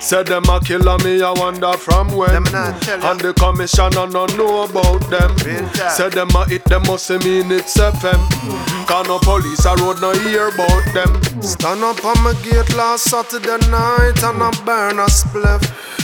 Say them a killer me, I wonder from when. And the commissioner no know about them. Say them a hit them must mean it's FM. Cause no police a road no hear about them. Stand up on my gate last Saturday night and I burn a spliff.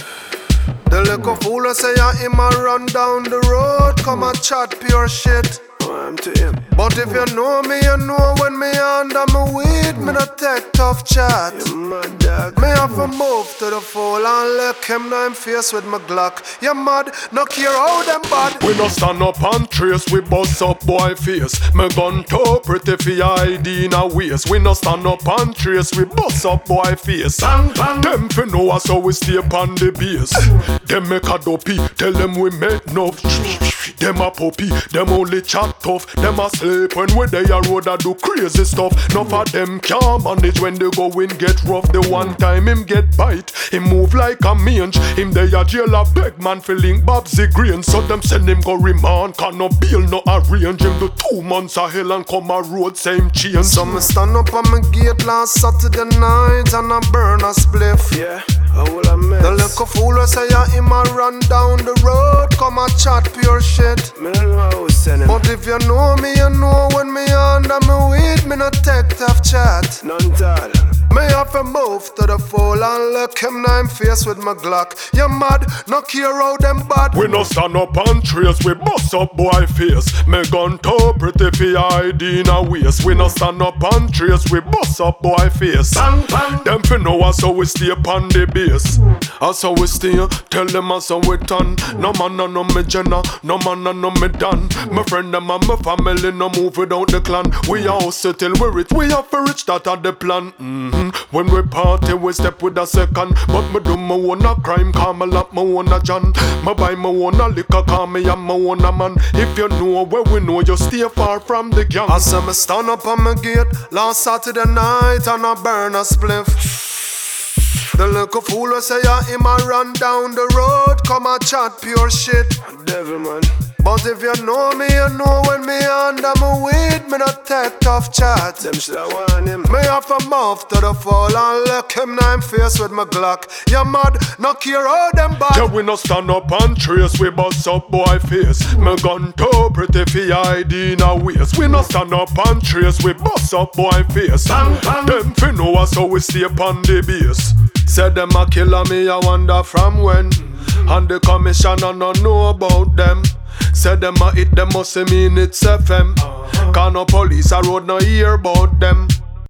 The little fool say him a run down the road, come and chat pure shit. I'm to him. But if you know me, you know when me under my weed, me not take tough chat. You mad dog. Me have to move to the fool and lick him now him face with my Glock. You mad, no care how them bad. We no stand up and trace, we bust up boy face. Me gun too pretty for your ID in a waist. We no stand up and trace, we bust up boy face. Bang, bang. Them fi know us so we stay upon the base. Them make a dopey, tell them we make enough. Them a puppy, them only chat tough. Them a sleep when we dey a road a do crazy stuff. Enough of them can't manage when they go in get rough. The one time him get bite, him move like a mange. Him dey a jail a beg man fi link Babsy Green. So them send him go remand, can no bail no arrange. Him do 2 months a hell and come a road same change. So me stand up on my gate last Saturday night and I burn a spliff. Yeah, all I mess. The little fool will say him a run down the road, come a chat pure shit. Me don't know how to send him. But if you know me, you know when me under my weed, me no take tough chat. None tall. Me have to move to the fool and look him now him face with my Glock. You mad, no care how them bad. We no stand up and trace, we bust up boy face. Me gun too pretty for your ID in a waist. We no stand up and trace, we bust up boy face. Bang, bang. Them fi know us so we stay upon the base. As how we stay, tell them as how we turn. No man no know me Jenna, no man no know me Dan. My friend them and my family no move without the clan. We all settle we rich, we have for rich, that are the plan. When we party, we step with a second. But me do my own a crime, call me like my own a John. Me buy my own a liquor, call me a my own a man. If you know where we know, you stay far from the gang. I say me stand up on my gate last Saturday night and I burn a spliff. The little fool will say him a run down the road, come and chat pure shit. Devil man. But if you know me, you know when me under my weed, me not take tough chat. Them should have want him. Me have to move to the fall and look him now him face with my Glock. You mad, no care how them bad. Yeah, we no stand up and trace, we bust up boy face. Me gun too pretty for your ID in a waist. We no stand up and trace, we bust up boy face. Bang, bang. Them fi know us so we stay upon the base. Say them a killer me, I wonder from when. And the commissioner no know about them. Say them a hit them must mean it's FM. Cause no police a road no hear about them.